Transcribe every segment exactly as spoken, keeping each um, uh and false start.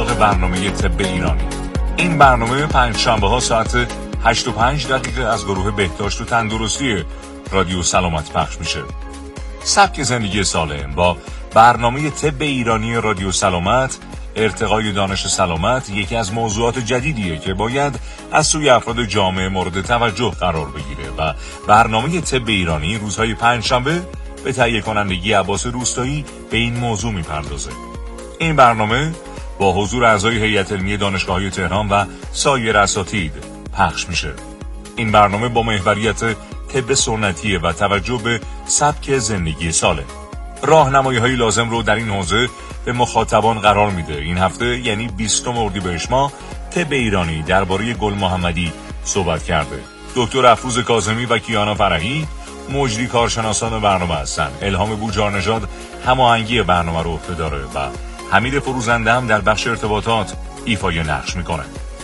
سراغ برنامه طب ایرانی. این برنامه پنج شنبه ها ساعت هشت و پنج دقیقه از گروه بهداشت و تندرستی رادیو سلامت پخش میشه. سبک زندگی سالم با برنامه طب ایرانی رادیو سلامت، ارتقای دانش سلامت یکی از موضوعات جدیدیه که باید از سوی افراد جامعه مورد توجه قرار بگیره و برنامه طب ایرانی روزهای پنجشنبه به تهیه کنندگی عباس روستایی به این موضوع میپردازه. این برنامه با حضور اعضای هیئت علمی دانشگاه‌های تهران و سایر اساتید پخش میشه. این برنامه با محوریت طب سنتیه و توجه به سبک زندگی سالم راهنمایی‌های لازم رو در این حوزه به مخاطبان قرار میده. این هفته یعنی بیستم اردیبهشت ماه طب ایرانی درباره گل محمدی صحبت کرده. دکتر افروز کاظمی و کیانا فرحی مجری کارشناسان برنامه هستن. الهام بوجارنژاد هماهنگی برنامه رو عهده داره و حمید فروزنده هم در بخش ارتباطات ایفای نقش میکنه.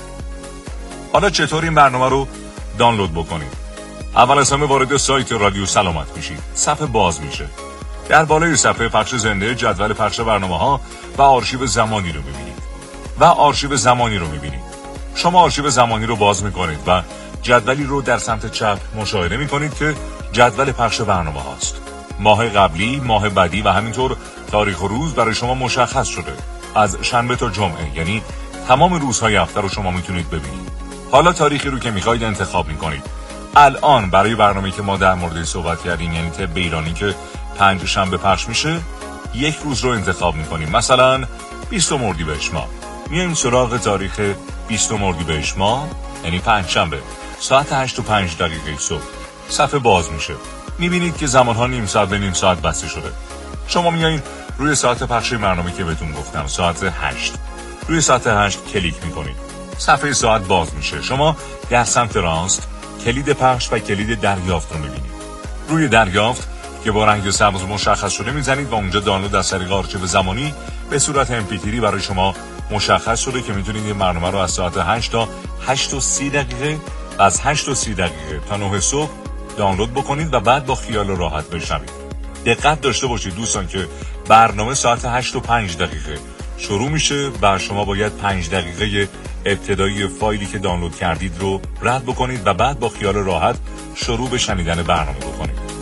حالا چطور این برنامه رو دانلود بکنید؟ اول از همه وارد سایت رادیو سلامت میشید. صفحه باز میشه. در بالای صفحه پخش زنده جدول پخش برنامه‌ها و آرشیو زمانی رو می‌بینید. و آرشیو زمانی رو می‌بینید. شما آرشیو زمانی رو باز می‌کنید و جدولی رو در سمت چپ مشاهده می‌کنید که جدول پخش برنامه هاست. ماه قبلی، ماه بعدی و همینطور تاریخ و روز برای شما مشخص شده. از شنبه تا جمعه، یعنی تمام روزهای هفته رو شما می‌تونید ببینید. حالا تاریخی رو که می‌خواید انتخاب می‌کنید. الان برای برنامه‌ای که ما در موردش صحبت کردیم، یعنی طب ایرانی که پنج شنبه پخش میشه، یک روز رو انتخاب میکنیم. مثلا بیستم اردیبهشت ماه. میایم سراغ تاریخ بیستم اردیبهشت ماه، یعنی پنج شنبه، ساعت هشت و پنج دقیقه صبح. صفحه باز میشه. میبینید که زمانها نیم ساعت به نیم ساعت بسته شده. شما میایین روی ساعت پخش برنامه که بهتون گفتم، ساعت هشت. روی ساعت هشت کلیک میکنید. صفحه ساعت باز میشه. شما در سمت راست کلید پخش و کلید دریافت رو میبینید. روی دریافت که با رنگ سبز مشخص شده میزنید و اونجا دانلود از طریق آرشیو زمانی به صورت ام پی تری برای شما مشخص شده که میتونید این برنامه رو از ساعت هشت تا هشت و سی دقیقه و از هشت و سی دقیقه تا نه صبح دانلود بکنید و بعد با خیال راحت بشنوید. دقت داشته باشید دوستان که برنامه ساعت هشت و پنج دقیقه شروع میشه و شما باید پنج دقیقه ابتدایی فایلی که دانلود کردید رو رد بکنید و بعد با خیال راحت شروع به شنیدن برنامه بکنید.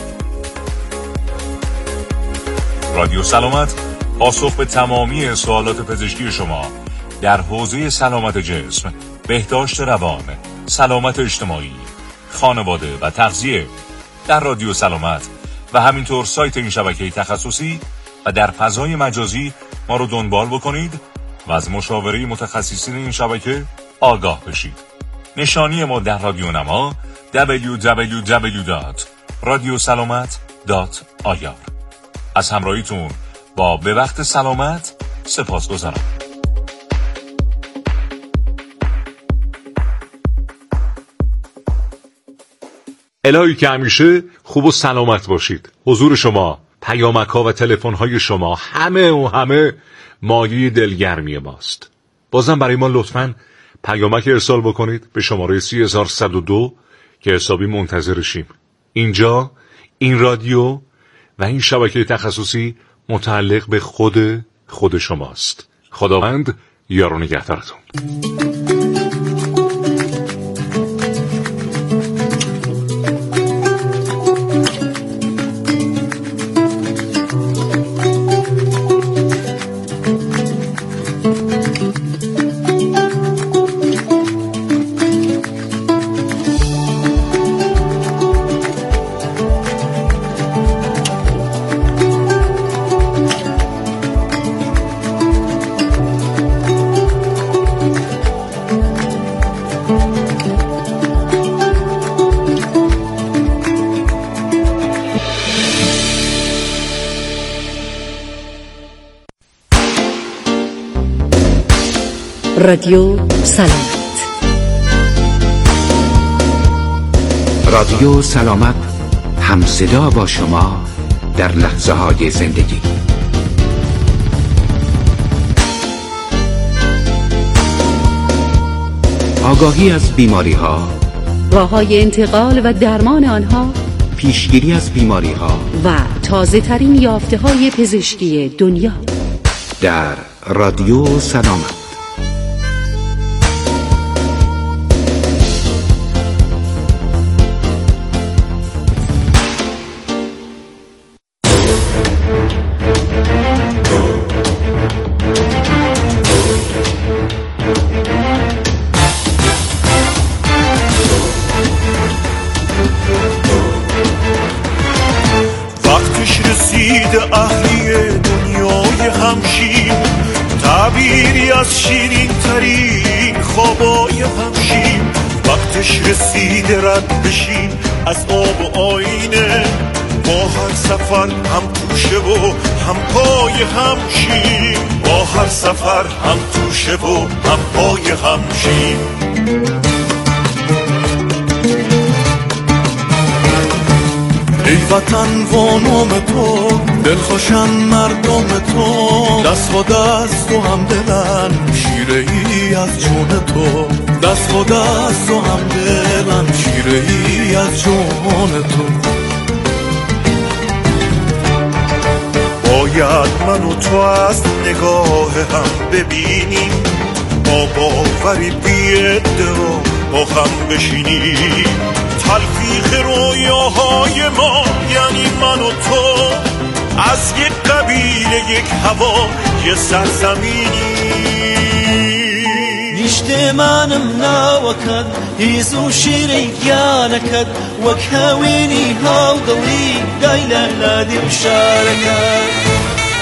رادیو سلامت پاسخ به تمامی سوالات پزشکی شما در حوزه سلامت جسم، بهداشت روان، سلامت اجتماعی، خانواده و تغذیه در رادیو سلامت و همینطور سایت این شبکه تخصصی و در فضای مجازی ما رو دنبال بکنید و از مشاوره متخصصین این شبکه آگاه بشید. نشانی ما در رادیو نما دبلیو دبلیو دبلیو دات رادیو سلامت دات آی آر. از همراهیتون با به وقت سلامت سپاسگزارم. الهی که همیشه خوب و سلامت باشید. حضور شما، پیامک ها و تلفن های شما همه و همه مایه دلگرمی ماست. بازم برای ما لطفاً پیامک ارسال بکنید به شماره سی هزار و صد و دو که حسابی منتظرشیم. اینجا این رادیو و این شبکه تخصصی متعلق به خود خود شماست. خداوند یار و نگهدارتون. رادیو سلامت. رادیو سلامت همصدا با شما در لحظه های زندگی. آگاهی از بیماری ها، راه‌های انتقال و درمان آنها، پیشگیری از بیماری ها و تازه ترین یافته های پزشکی دنیا. در رادیو سلامت. وقتش رسید اهلی دنیای همشین، تعبیری از شیرین ترین خوابای همشین. وقتش رسید رد بشین از آب و آینه، با هر سفر هم توشه و هم پای همشین. با هر سفر هم توشه و هم پای همشین. ای وطن و نام تو، دلخوشن مردم تو، دست و دست و هم دلن شیره ای از جون تو. دست و دست و هم دلن شیره ای از جون تو. باید من و تو از نگاه هم ببینیم، با باوری بی‌ادعا با هم بشینیم. تلفیق رویاهای ما یعنی من و تو، از یک قبیله یک هوا یه سرزمینی. نیشته منم ناوکد هیزو شیری گیانکد، وک هاوینی هاو دلی دایلا لادی مشارکد.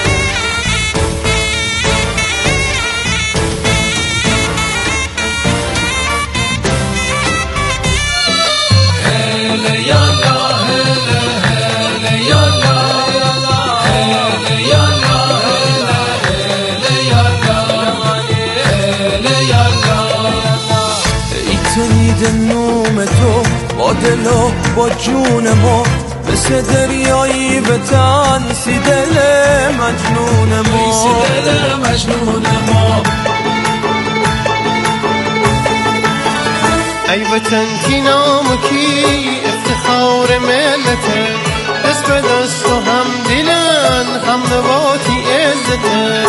نوم تو با دل و با جون ما، مثل دریایی به تنسی دل مجنون ما. دل مجنون ما. ای وطن کی نام کی افتخار ملته، دست به دست و هم دلن هم نواتی عزته.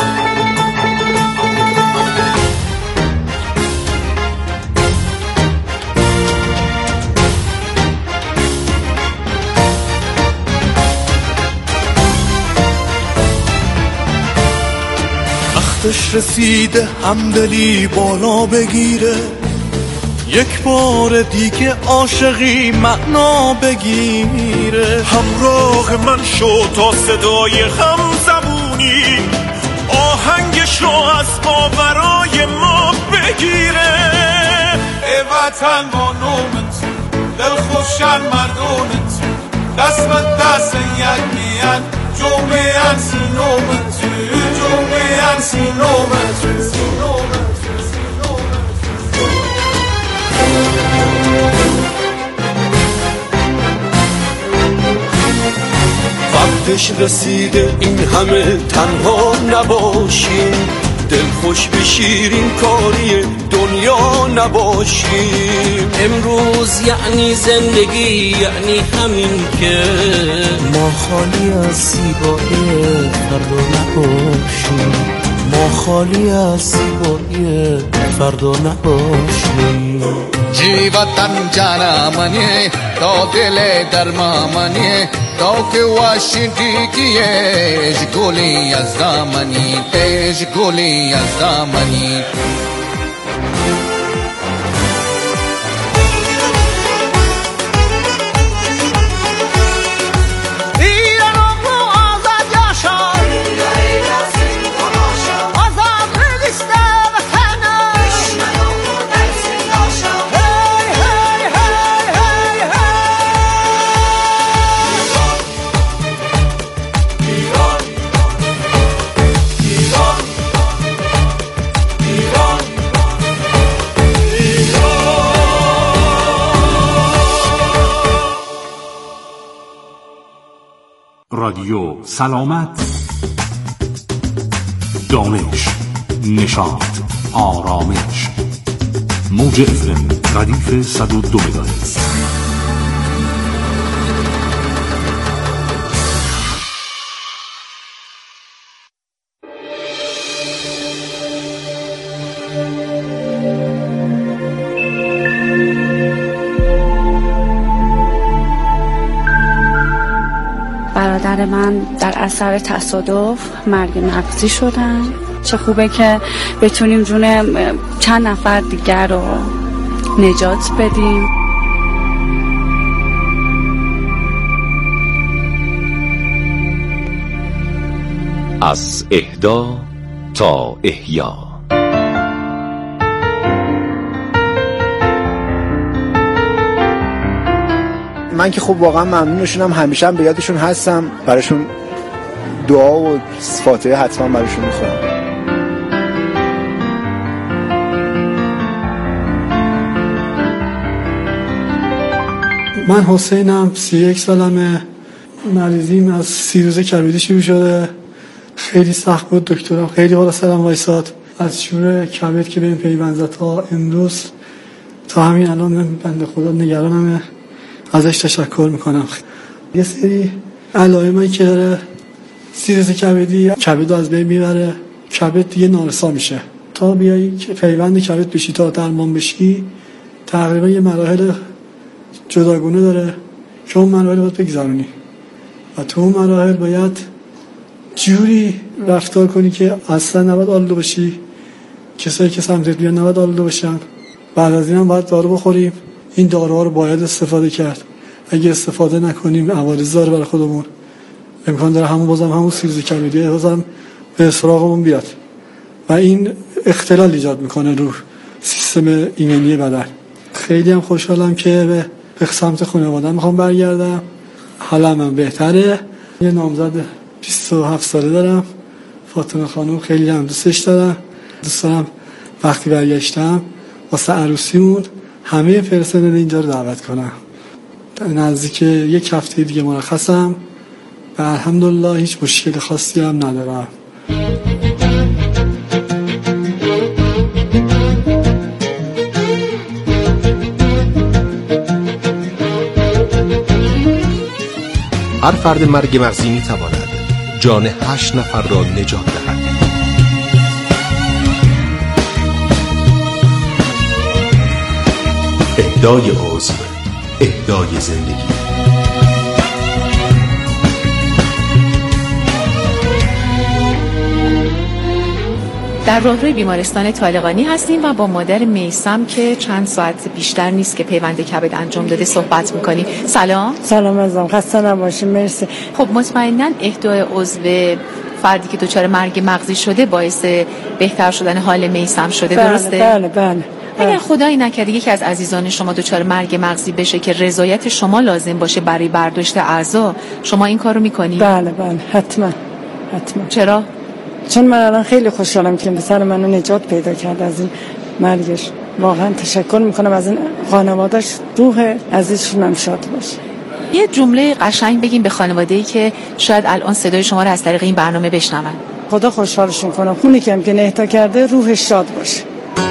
وقتش رسیده همدلی بالا بگیره، یک بار دیگه عاشقی معنا بگیره. همراه من شو تا صدای هم زبونی آهنگش رو از باورای ما بگیره. ای وطن با نومت، دل خوشن مردونت، دست به دست یک میان جمعه سینومت، جمعه سینومت، سینومت. وقتش رسیده این همه تنها نباشیم، دل خوش بشیرین کاری دنیا نباشیم. امروز یعنی زندگی، یعنی همین که ما خالی از زیبایی فردا نباشیم. ما خالی از زیبایی فردا نباشیم. جیوتن جانا منی تا دل درما منی، تا که واشنگی کیش گولی از دامنی، پیش گولی از دامنی. رادیو سلامت، دانش، نشاط، آرامش. موج افم ردیف صد و دو مگاهرتز. برادر من در اثر تصادف مرگ مغزی شدن. چه خوبه که بتونیم جون چند نفر دیگر رو نجات بدیم. از اهدا تا احیا. من که خب واقعا ممنونشونم، همیشه هم به یادشون هستم، براشون دعا و فاتحه حتما براشون میخونم. من حسینم، سی و یک سالمه. مریضیم از سیروز کبدی شروع شده، خیلی سخت بود. دکترم خیلی بالا سرم وایساد. از شور کبد که بهم پیوند زد تا امروز تا همین الان بنده خدا نگرانمه، ازش تشکر میکنم. یه سری علائمی که داره سیروز کبدی، کبد از بین میبره، کبد دیگه نارسا میشه. تا بیایی که پیوند کبد بشی تا درمان بشی تقریبا یه مراحل جداگونه داره که اون مراحل باید بگذرونی و تو اون مراحل باید جوری رفتار کنی که اصلا نباید آلوده باشی، کسایی که سمتت بیان نباید آلوده باشن. بعد از این هم باید دارو بخوریم. این داروها رو باید استفاده کرد. اگه استفاده نکنیم عوارض داره برای خودمون. امکان داره همون بازم همون سیروز کبدی بازم به سراغمون بیاد و این اختلال ایجاد میکنه رو سیستم ایمنی بدن. خیلی هم خوشحالم که به سمت خانواده‌ام میخوام برگردم. حالم هم بهتره. یه نامزد بیست و هفت ساله دارم، فاطمه خانم. خیلی هم دوستش دارم. دوست دارم وقتی برگشتم واسه عروسیمون همه پرسنل اینجا رو دعوت کنم. نزدیک یک هفته دیگه مرخصم و الحمدلله هیچ مشکل خاصی هم ندارم. هر فرد مرگ مغزی می تواند جان هشت نفر را نجات دهد. اهدای عضو، اهدای زندگی. در راهروی بیمارستان طالقانی هستیم و با مادر میثم که چند ساعت بیشتر نیست که پیوند کبد انجام داده صحبت میکنیم. سلام. سلام عزیزم، خسته نباشید. مرسی. خب مطمئناً اهدای عضو فردی که دچار مرگ مغزی شده باعث بهتر شدن حال میثم شده، بله، درسته؟ بله بله. اگر خدایی نکرده یکی از عزیزان شما دچار مرگ مغزی بشه که رضایت شما لازم باشه برای برداشت اعضا، شما این کارو میکنی؟ بله بله، حتما حتما. چرا؟ چون من الان خیلی خوشحالم که پسر منو نجات پیدا کرد از این مرگش. واقعا تشکر میکنم از این خانواده‌اش، روح عزیزشون هم شاد باشه. یه جمله قشنگ بگیم به خانواده‌ای که شاید الان صدای شما رو از طریق این برنامه بشنون. خدا خوشحالشون کنه. خونی که هم که نهتا کرده روحش شاد باشه.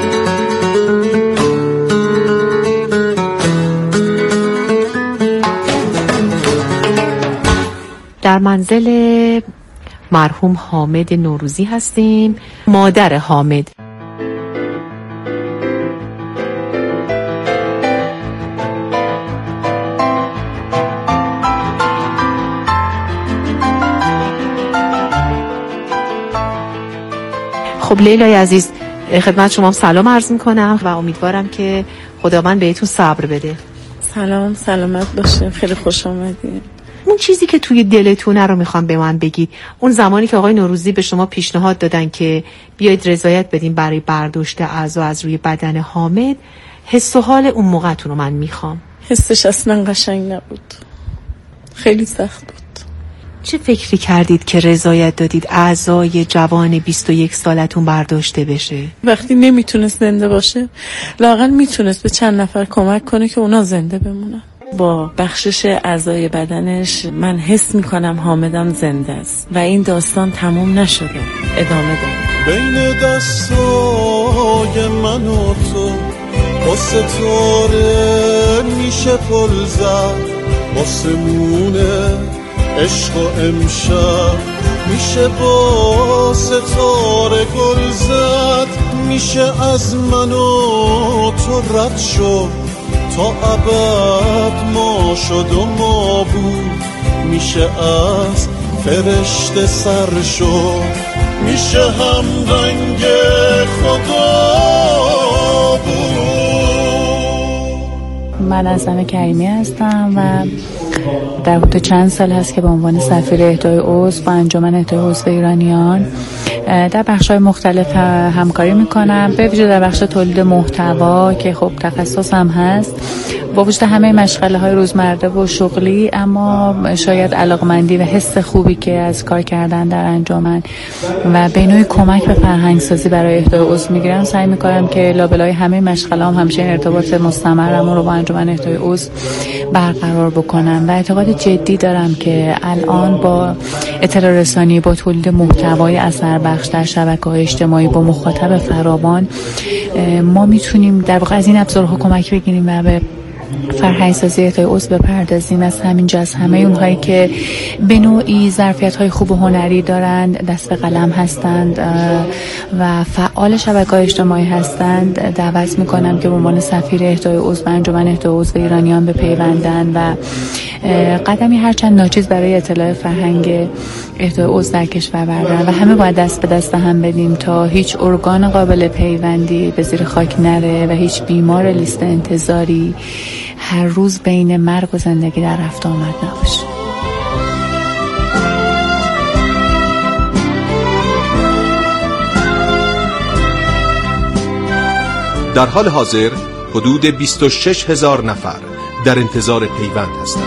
در منزل مرحوم حامد نوروزی هستیم. مادر حامد. خب لیلای عزیز، خدمت شما سلام عرض میکنم و امیدوارم که خداوند بهتون صبر بده. سلام، سلامت باشین. خیلی خوش آمدین. اون چیزی که توی دلتونه رو میخوام به من بگید. اون زمانی که آقای نوروزی به شما پیشنهاد دادن که بیاید رضایت بدین برای برداشت اعضا از روی بدن حامد، حس و حال اون موقعتون رو من میخوام. حسش اصلا قشنگ نبود، خیلی سخت بود. چه فکری کردید که رضایت دادید اعضای جوان بیست و یک سالتون برداشته بشه؟ وقتی نمیتونست زنده باشه لااقل میتونست به چند نفر کمک کنه که اونا زنده بمونن. با بخشش اعضای بدنش من حس میکنم حامدم زنده است و این داستان تموم نشده، ادامه داره. بین دستای من و تو با ستاره میشه پل زد، با سمونه عشق و امشب میشه با ستاره گل زد. میشه از من و تو رد شد، تا ابد ما شد و ما بود. میشه از فرشته سر شد، میشه هم رنگ خدا بود. من عظمه کریمی هستم و در حدود چند سال هست که به عنوان سفیر اهدای عضو و انجمن اهدای عضو ایرانیان در بخش‌های مختلف همکاری میکنم، به ویژه در بخش تولید محتوا که خب تخصصم هست. با وجود همه مشغله‌های روزمره و شغلی، اما شاید علاقمندی و حس خوبی که از کار کردن در انجمن و به نوعی کمک به فرهنگسازی برای اهدای عضو میگیرم، سعی میکنم که لابلای همه مشغله‌ام همیشه ارتباط مستمرم رو با انجمن اهدای عضو برقرار بکنم و اعتقاد جدی دارم که الان با اطلاع رسانی، با تولید محتوای اثربخش در شبکه‌های اجتماعی با مخاطب فراوان، ما میتونیم در واقع از این ابزارها کمک بگیریم و به فرهنگسازی اهدای عضو بپردازیم. از همینجا از همه اونهایی که به نوعی ظرفیت‌های خوب و هنری دارند، دست به قلم هستند و فعال شبکه‌های اجتماعی هستند، دعوت می‌کنم که به عنوان سفیر اهدای عضو و انجمن اهدای عضو ایرانیان بپیوندند و قدمی هرچند ناچیز برای اطلاع فرهنگ اهدای عضو در کشور بردارن و همه باید دست به دست هم بدیم تا هیچ ارگان قابل پیوندی به زیر خاک نره و هیچ بیمار لیست انتظاری هر روز بین مرگ و زندگی در رفت آمد نباشه. در حال حاضر حدود بیست و شش هزار نفر در انتظار پیوند هستند.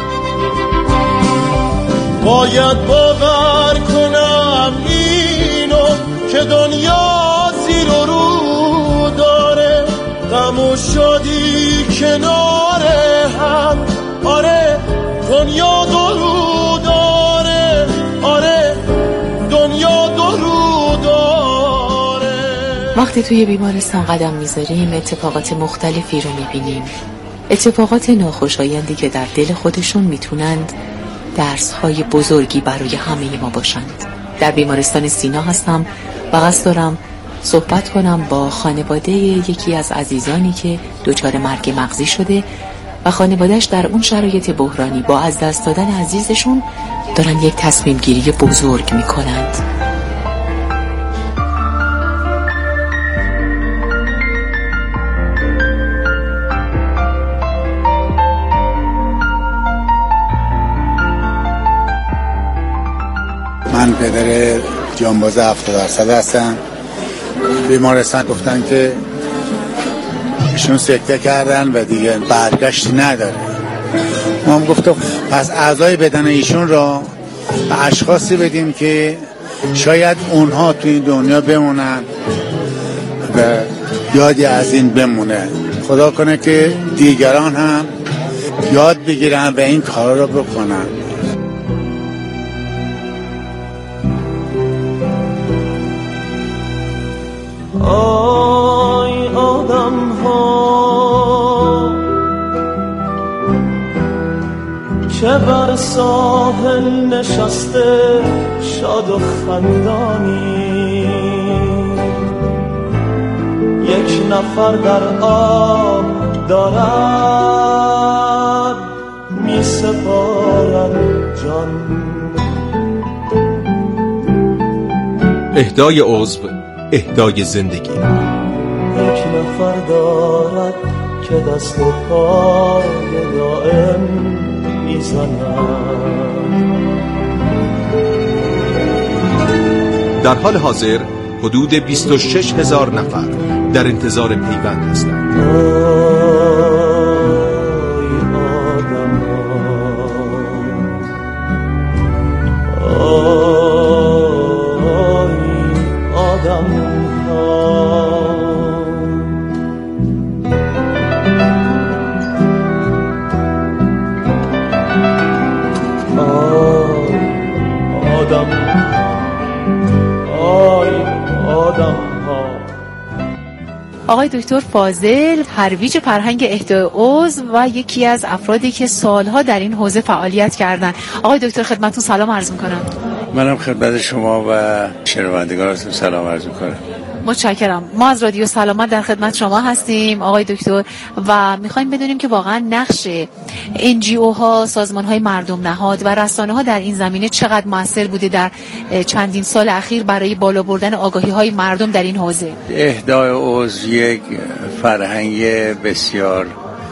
باید باور کنم اینو که دنیا زیر و رو داره، غم و شادی کنار هم. آره دنیا دو رو داره، آره دنیا دو رو داره. وقتی توی بیمارستان قدم میذاریم اتفاقات مختلفی رو میبینیم، اتفاقات ناخوشایندی که در دل خودشون میتونند درس‌های بزرگی برای همه ما باشند. در بیمارستان سینا هستم و قصد دارم صحبت کنم با خانواده یکی از عزیزانی که دچار مرگ مغزی شده و خانواده‌اش در اون شرایط بحرانی با از دست دادن عزیزشون دارن یک تصمیم گیری بزرگ میکنند. من پدر جانباز هفتاد درصد هستم. بیمارستان گفتن که ایشون سکته کردن و دیگه برگشتی نداره. ما هم گفتم پس اعضای بدن ایشون را به اشخاصی بدیم که شاید اونها توی این دنیا بمونن و یادی از این بمونه. خدا کنه که دیگران هم یاد بگیرن و این کارا رو بکنن. آی آدم ها که بر ساحل نشسته شاد و خندانی، یک نفر در آب دارد می سپارد جان. اهدای عضو، اهدای زندگی. یک نفر دارد که دست و پای دائم میزند. در حال حاضر حدود بیست و شش هزار نفر در انتظار پیوند هستند. آقای دکتر فاضل، ترویج فرهنگ اهدای عضو و یکی از افرادی که سالها در این حوزه فعالیت کردن. آقای دکتر خدمتتون سلام عرض میکنم. منم خدمت شما و شنوندگانتون سلام عرض میکنم. متشکرم. ما از رادیو سلامت در خدمت شما هستیم آقای دکتر و میخوایم بدونیم که واقعا نقش ان جی او ها، سازمان های مردم نهاد و رسانه ها در این زمینه چقدر موثر بوده در چندین سال اخیر برای بالا بردن آگاهی های مردم در این حوزه؟ اهدای عضو یک فرهنگ بسیار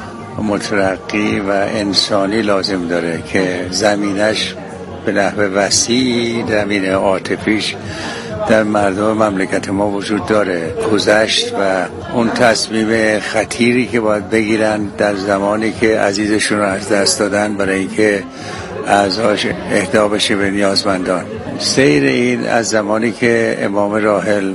مترقی و انسانی لازم داره که زمینش به نحو وسیع زمینه عاطفیش در مردم مملکت ما وجود داره. گذشت و اون تصمیم خطیری که باید بگیرن در زمانی که عزیزشون رو از دست دادن برای اینکه اعضاش اهدا بشه به نیازمندان. سیر این از زمانی که امام راحل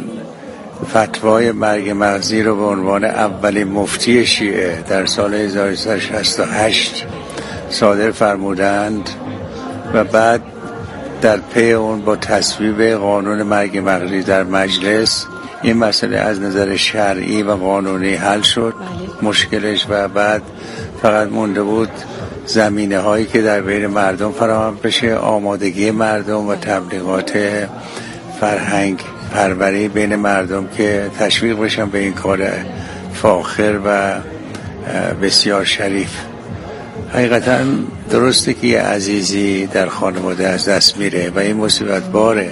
فتوای مرگ مغزی رو به عنوان اولین مفتی شیعه در سال هزار و سیصد و شصت و هشت صادر فرمودند و بعد در پی اون با تصویب قانون مرگ مغزی در مجلس این مسئله از نظر شرعی و قانونی حل شد مشکلش و بعد فقط مونده بود زمینه هایی که در بین مردم فراهم بشه، آمادگی مردم و تبلیغات فرهنگ پروری بین مردم که تشویق بشن به این کار فاخر و بسیار شریف. حقیقتا درسته که یه عزیزی در خانواده از دست میره و این مصیبت باره،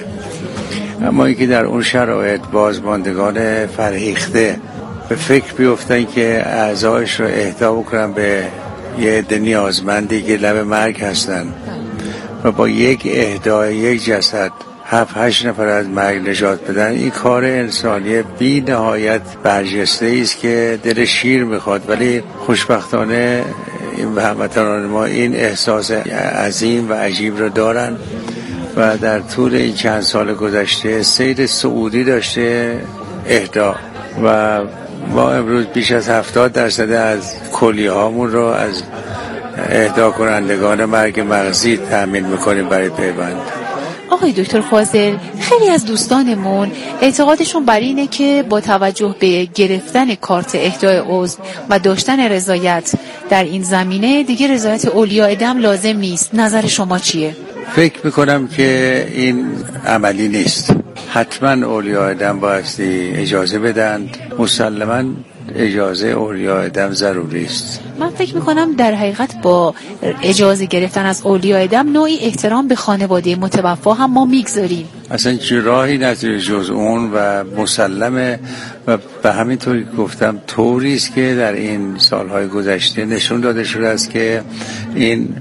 اما اینکه در اون شرایط بازماندگان فرهیخته به فکر بیفتن که اعضایش رو اهدا بکنن به یه عده نیازمندی که لب مرگ هستن و با یک اهدای یک جسد هفت هشت نفر از مرگ نجات بدن، این کار انسانی بی نهایت برجسته است که دل شیر میخواد. ولی خوشبختانه این هموطنان ما این احساس عظیم و عجیب رو دارن و در طول این چند سال گذشته سیر صعودی داشته اهدا و ما امروز بیش از هفتاد درصد از کلیه هامون رو از اهدا کنندگان مرگ مغزی تأمین میکنیم برای پیوند. آقای دکتر فاضل، خیلی از دوستانمون اعتقادشون بر اینه که با توجه به گرفتن کارت اهدای عضو و داشتن رضایت در این زمینه دیگه رضایت اولیاء دم لازم نیست. نظر شما چیه؟ فکر میکنم که این عملی نیست. حتما اولیاء دم بایستی اجازه بدند. مسلماً اجازه اولیاء دم ضروری است. من فکر میکنم در حقیقت با اجازه گرفتن از اولیاء دم نوعی احترام به خانواده متوفا هم ما میگذاریم. اصلا چه راهی نداره جز اون و مسلمه و به همین طوری گفتم طوری است که در این سالهای گذشته نشون داده شده است که این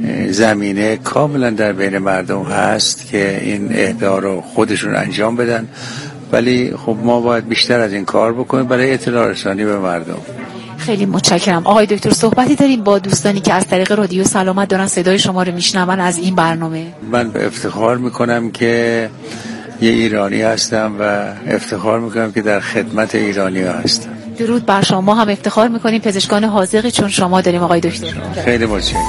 زمینه کاملا در بین مردم هست که این اهدا رو خودشون انجام بدن، ولی خب ما باید بیشتر از این کار بکنیم برای اطلاع رسانی به مردم. خیلی متشکرم. آقای دکتر صحبتی داریم با دوستانی که از طریق رادیو سلامت دارن صدای شما رو میشنون از این برنامه؟ من به افتخار میکنم که یه ایرانی هستم و افتخار میکنم که در خدمت ایرانی هستم. درود بر شما. هم افتخار میکنیم پزشکان حاذقی چون شما داریم آقای دکتر. خیلی متشکرم.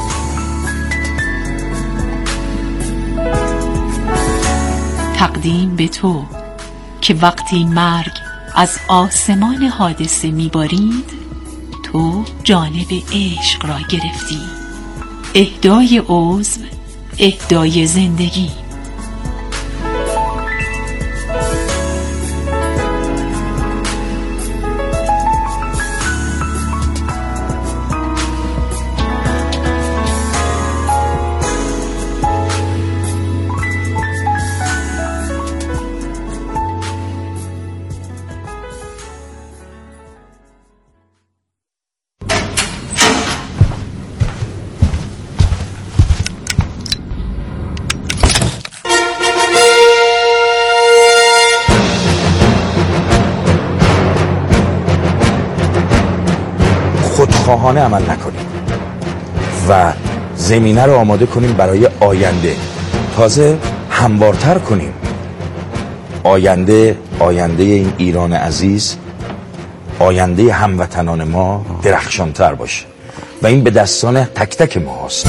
تقدیم به تو که وقتی مرگ از آسمان حادثه میبارید تو جانب عشق را گرفتی. اهدای عضو، اهدای زندگی. خودخواهانه عمل نکنیم و زمینه رو آماده کنیم برای آینده، تازه هموارتر کنیم. آینده آینده این ایران عزیز، آینده هموطنان ما درخشانتر باشه و این به دستان تک تک ما هست.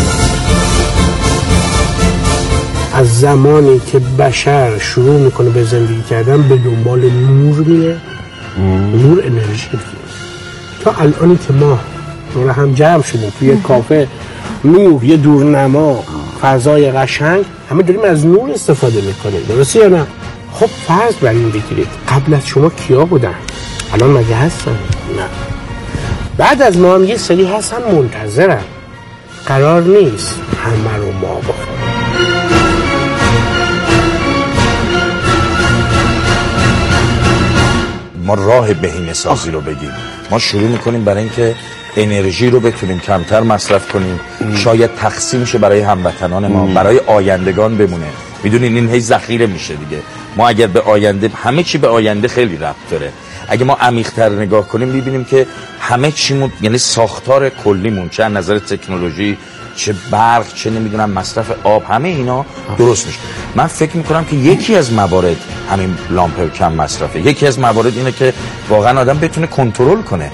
از زمانی که بشر شروع میکنه به زندگی کردن به دنبال نور میره، نور انرژی دیگه. تا الانی که ما دور هم جمع شدیم توی کافه، نور، یه دورنما، فضای قشنگ، همه داریم از نور استفاده میکنیم، درسته یا نه؟ خب فرض بر این بگیرید قبل از شما کیا بودن؟ الان مگه هستن؟ نه. بعد از ما هم یه سری هستن منتظرن. قرار نیست همه رو ما بخوریم. ما راه بهینه سازی رو بگیم. ما شروع میکنیم برای اینکه انرژی رو بتونیم کمتر مصرف کنیم. ام. شاید تقسیم شه برای هموطنان ما، ام. برای آیندگان بمونه. میدونین این هی ذخیره میشه دیگه. ما اگر به آینده، همه چی به آینده خیلی ربط داره. اگه ما عمیق‌تر نگاه کنیم می‌بینیم که همه چیمون، یعنی ساختار کلیمون، چه از نظر تکنولوژی، چه برق، چه نمیدونم مصرف آب، همه اینا درست میشه. من فکر میکنم که یکی از موارد همین لامپ کم مصرفه. یکی از موارد اینه که واقعا آدم بتونه کنترل کنه.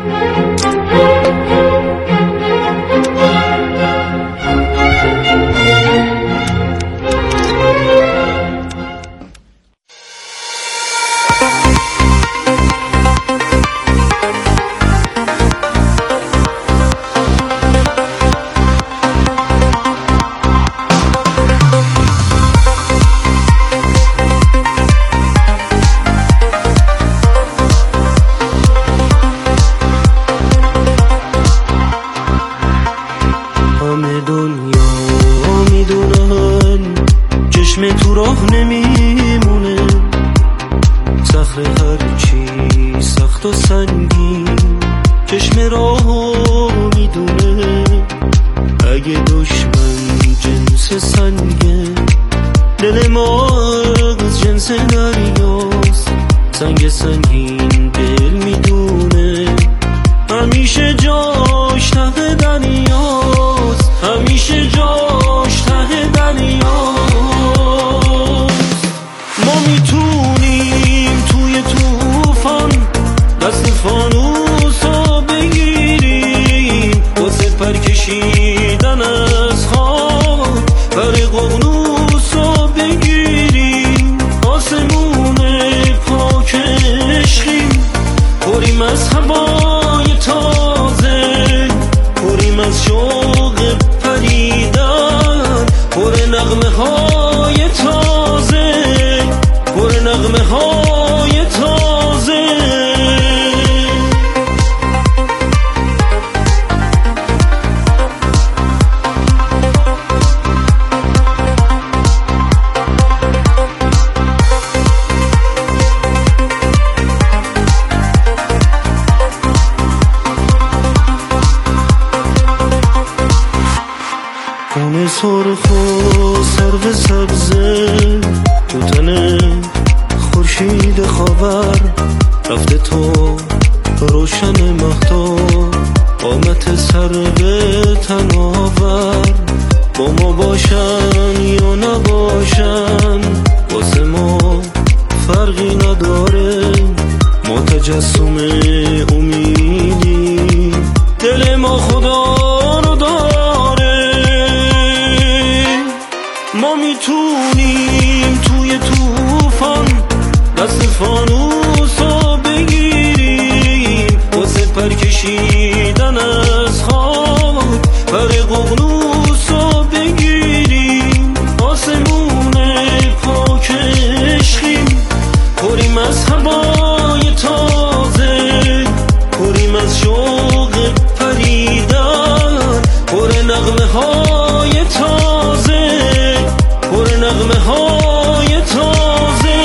سرخ و سرو سبزه تو تن خورشید خاور رفته تو روشن مهتاب قامت سرو تناور با ما باشن یا نباشن واسه ما فرقی نداره ما تجسم امیدی دل ما خدا رو داره ما میتونیم توی طوفان دست فانوسو بگیریم واسه پر کشیدن از خاک پر ققنوسو بگیریم آسمون پاک عشقیم پریم از هوای تازه پریم از شوق پریدن پر نغمه های تازه پر نغمه های تازه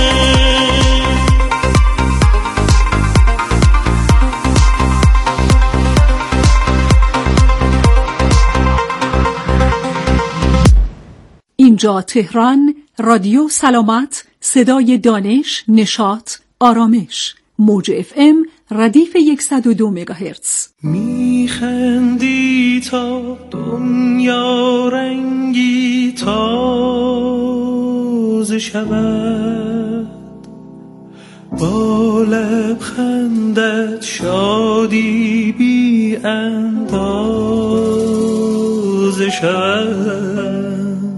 اینجا تهران، رادیو سلامت، صدای دانش، نشاط، آرامش، موج اف ام ردیف صد و دو مگاهرتز. میخندی تا دنیا رنگی تازه شود با لبخندت شادی بی اندازه شود.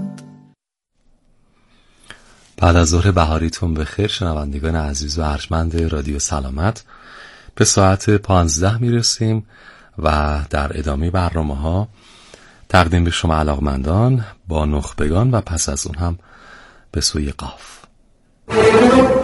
بعد از ظهر بهاریتون بخیر شنوندگان عزیز و ارجمند رادیو سلامت. به ساعت پانزده میرسیم و در ادامه برنامه ها تقدیم به شما علاقمندان با نخبگان و پس از اون هم به سوی قاف. میکنم.